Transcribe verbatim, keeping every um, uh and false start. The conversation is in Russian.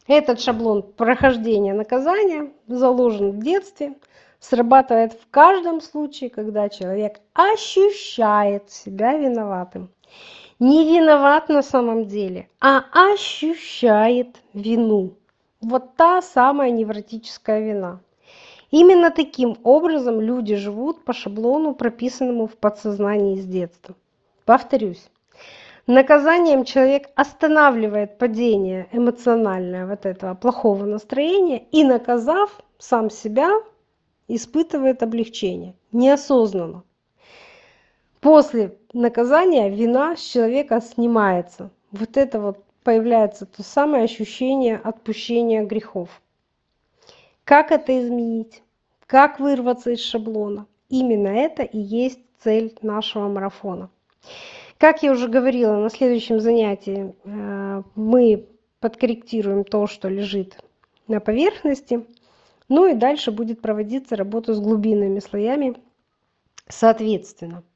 Этот шаблон прохождения наказания заложен в детстве, срабатывает в каждом случае, когда человек ощущает себя виноватым. Не виноват на самом деле, а ощущает вину. Вот та самая невротическая вина. Именно таким образом люди живут по шаблону, прописанному в подсознании с детства. Повторюсь, наказанием человек останавливает падение эмоциональное вот этого плохого настроения и, наказав сам себя, испытывает облегчение неосознанно. После наказания вина с человека снимается. Вот это вот появляется то самое ощущение отпущения грехов. Как это изменить? Как вырваться из шаблона? Именно это и есть цель нашего марафона. Как я уже говорила, на следующем занятии мы подкорректируем то, что лежит на поверхности. Ну и дальше будет проводиться работа с глубинными слоями соответственно.